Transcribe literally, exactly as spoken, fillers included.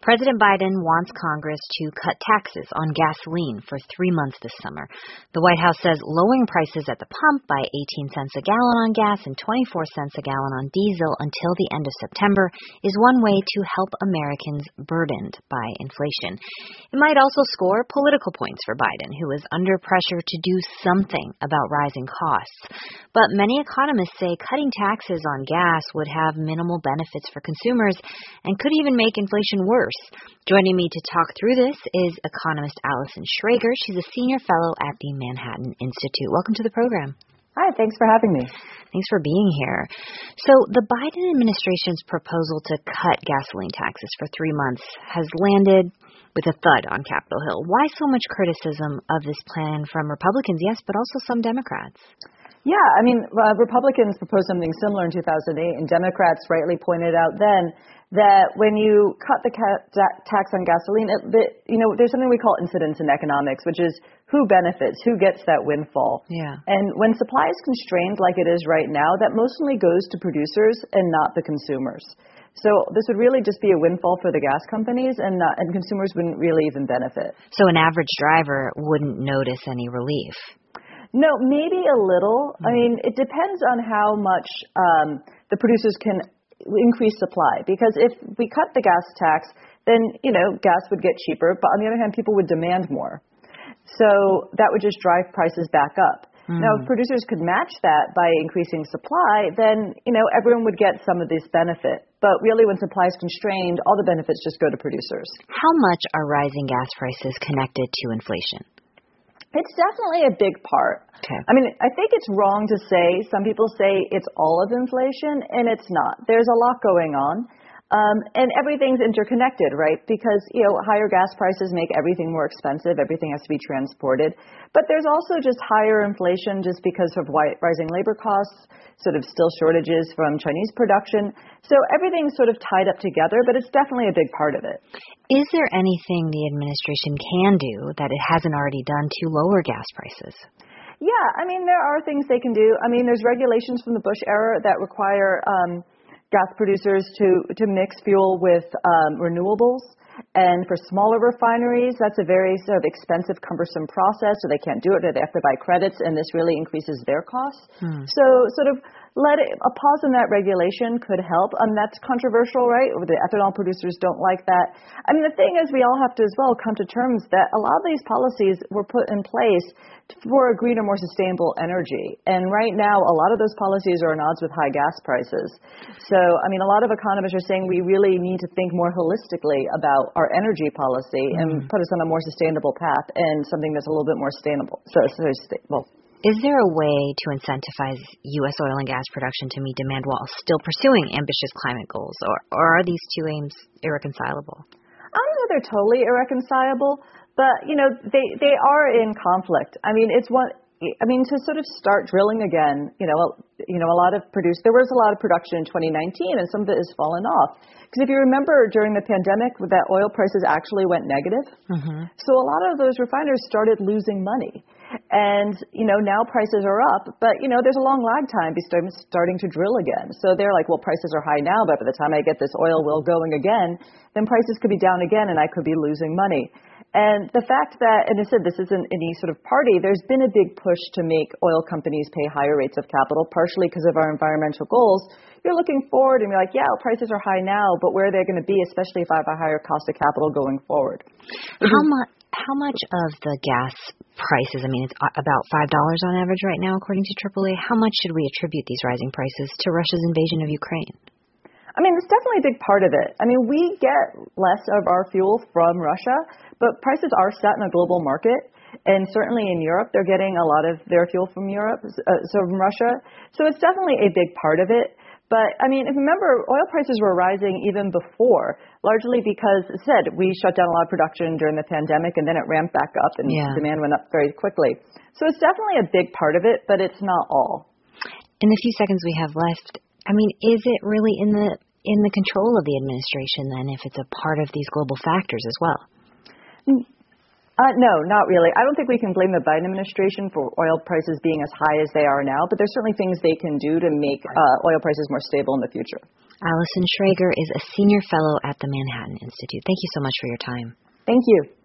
President Biden wants Congress to cut taxes on gasoline for three months this summer. The White House says lowering prices at the pump by eighteen cents a gallon on gas and twenty-four cents a gallon on diesel until the end of September is one way to help Americans burdened by inflation. It might also score political points for Biden, who is under pressure to do something about rising costs. But many economists say cutting taxes on gas would have minimal benefits for consumers and could even make inflation worse. Joining me to talk through this is economist Allison Schrager. She's a senior fellow at the Manhattan Institute. Welcome to the program. Hi, thanks for having me. Thanks for being here. So the Biden administration's proposal to cut gasoline taxes for three months has landed with a thud on Capitol Hill. Why so much criticism of this plan from Republicans, yes, but also some Democrats? Yeah, I mean, uh, Republicans proposed something similar in two thousand eight, and Democrats rightly pointed out then that when you cut the ca- tax on gasoline, it, it, you know, there's something we call incidence in economics, which is who benefits, who gets that windfall. Yeah. And when supply is constrained like it is right now, that mostly goes to producers and not the consumers. So this would really just be a windfall for the gas companies, and not, and consumers wouldn't really even benefit. So an average driver wouldn't notice any relief. No, maybe a little. Mm-hmm. I mean, it depends on how much um, the producers can increase supply. Because if we cut the gas tax, then, you know, gas would get cheaper. But on the other hand, people would demand more. So that would just drive prices back up. Mm. Now, if producers could match that by increasing supply, then, you know, everyone would get some of this benefit. But really, when supply is constrained, all the benefits just go to producers. How much are rising gas prices connected to inflation? It's definitely a big part. Okay. I mean, I think it's wrong to say, some people say it's all of inflation, and it's not. There's a lot going on. Um, and everything's interconnected, right? Because, you know, higher gas prices make everything more expensive. Everything has to be transported. But there's also just higher inflation just because of rising labor costs, sort of still shortages from Chinese production. So everything's sort of tied up together, but it's definitely a big part of it. Is there anything the administration can do that it hasn't already done to lower gas prices? Yeah, I mean, there are things they can do. I mean, there's regulations from the Bush era that require um, gas producers to, to mix fuel with um, renewables. And for smaller refineries, that's a very sort of expensive, cumbersome process, so they can't do it, or they have to buy credits, and this really increases their costs. Hmm. So sort of let it, a pause in that regulation could help. Um, that's controversial, right? The ethanol producers don't like that. I mean, the thing is, we all have to as well come to terms that a lot of these policies were put in place for a greener, more sustainable energy. And right now, a lot of those policies are at odds with high gas prices. So, I mean, a lot of economists are saying we really need to think more holistically about our energy policy mm. and put us on a more sustainable path and something that's a little bit more sustainable. So, so stable. Is there a way to incentivize U S oil and gas production to meet demand while still pursuing ambitious climate goals, or, or are these two aims irreconcilable? I don't know if they're totally irreconcilable, but, you know, they, they are in conflict. I mean, it's one, I mean, to sort of start drilling again, you know, you know, a lot of produce, there was a lot of production in twenty nineteen, and some of it has fallen off. Because if you remember during the pandemic, that oil prices actually went negative. Mm-hmm. So a lot of those refiners started losing money. And, you know, now prices are up, but, you know, there's a long lag time before starting to drill again. So they're like, well, prices are high now, but by the time I get this oil well going again, then prices could be down again and I could be losing money. And the fact that, and I said this isn't any sort of party, there's been a big push to make oil companies pay higher rates of capital, partially because of our environmental goals. You're looking forward and you're like, yeah, well, prices are high now, but where are they going to be, especially if I have a higher cost of capital going forward? How much? How much of the gas prices, I mean, it's about five dollars on average right now, according to triple A, how much should we attribute these rising prices to Russia's invasion of Ukraine? I mean, it's definitely a big part of it. I mean, we get less of our fuel from Russia, but prices are set in a global market. And certainly in Europe, they're getting a lot of their fuel from Europe, uh, so from Russia. So it's definitely a big part of it. But, I mean, if you remember, oil prices were rising even before, largely because, as I said, we shut down a lot of production during the pandemic, and then it ramped back up, and yeah. demand went up very quickly. So it's definitely a big part of it, but it's not all. In the few seconds we have left, I mean, is it really in the in the control of the administration, then, if it's a part of these global factors as well? Mm. Uh, no, not really. I don't think we can blame the Biden administration for oil prices being as high as they are now, but there's certainly things they can do to make uh, oil prices more stable in the future. Allison Schrager is a senior fellow at the Manhattan Institute. Thank you so much for your time. Thank you.